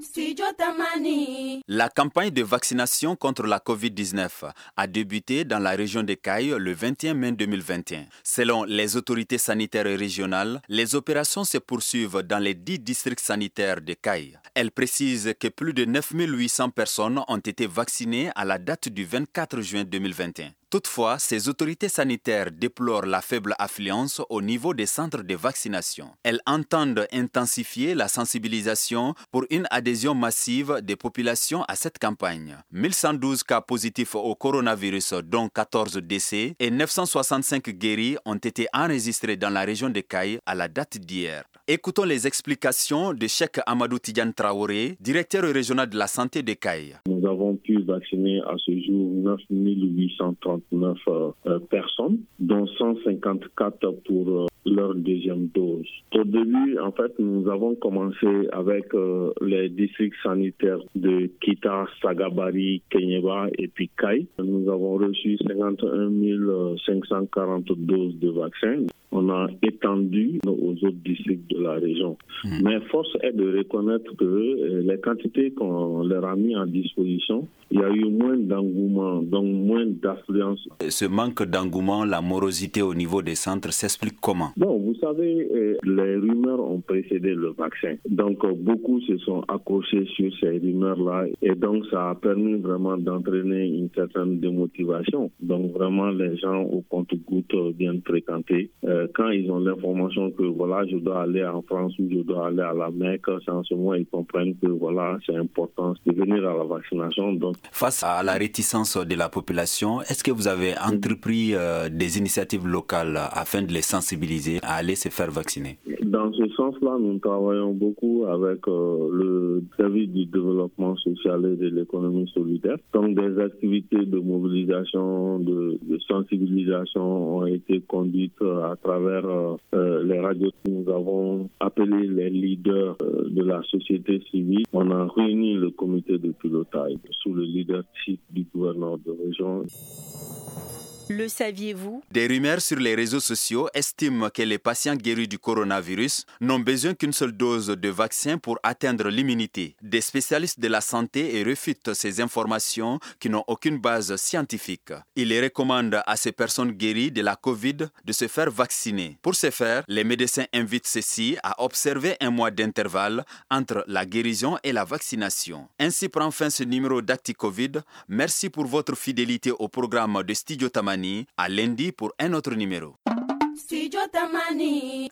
La campagne de vaccination contre la COVID-19 a débuté dans la région de Kayes le 21 mai 2021. Selon les autorités sanitaires régionales, les opérations se poursuivent dans les 10 districts sanitaires de Kayes. Elles précisent que plus de 9 800 personnes ont été vaccinées à la date du 24 juin 2021. Toutefois, ces autorités sanitaires déplorent la faible affluence au niveau des centres de vaccination. Elles entendent intensifier la sensibilisation pour une adhésion massive des populations à cette campagne. 1112 cas positifs au coronavirus, dont 14 décès, et 965 guéris ont été enregistrés dans la région de Kayes à la date d'hier. Écoutons les explications de Cheikh Amadou Tidiane Traoré, directeur régional de la santé de Kayes. Nous avons pu vacciner à ce jour 9 839 personnes, dont 154 pour leur deuxième dose. Au début, en fait, nous avons commencé avec les districts sanitaires de Kita, Sagabari, Kenyeba et puis Kayes. Nous avons reçu 51 540 doses de vaccins. On a étendu aux autres districts de la région. Mais force est de reconnaître que les quantités qu'on leur a mis en disposition, il y a eu moins d'engouement, donc moins d'affluence. Ce manque d'engouement, la morosité au niveau des centres s'explique comment? Bon, vous savez, les rumeurs ont précédé le vaccin. Donc, beaucoup se sont accrochés sur ces rumeurs-là. Et donc, ça a permis vraiment d'entraîner une certaine démotivation. Donc, vraiment, les gens au compte-gouttes viennent fréquenter. Quand ils ont l'information que, voilà, je dois aller en France ou je dois aller à la Mecque, c'est en ce moment ils comprennent que, voilà, c'est important de venir à la vaccination. Donc, face à la réticence de la population, est-ce que vous avez entrepris des initiatives locales afin de les sensibiliser à aller se faire vacciner? Dans ce sens-là, nous travaillons beaucoup avec le service du développement social et de l'économie solidaire. Donc, des activités de mobilisation, de sensibilisation ont été conduites à travers les radios. Nous avons appelé les leaders de la société civile. On a réuni le comité de pilotage sous le leadership du gouverneur de région. Le saviez-vous? Des rumeurs sur les réseaux sociaux estiment que les patients guéris du coronavirus n'ont besoin qu'une seule dose de vaccin pour atteindre l'immunité. Des spécialistes de la santé réfutent ces informations qui n'ont aucune base scientifique. Ils recommandent à ces personnes guéries de la COVID de se faire vacciner. Pour ce faire, les médecins invitent ceux-ci à observer un mois d'intervalle entre la guérison et la vaccination. Ainsi prend fin ce numéro d'ActiCovid. Merci pour votre fidélité au programme de Studio Tamani. À lundi pour un autre numéro. Studio Tamani.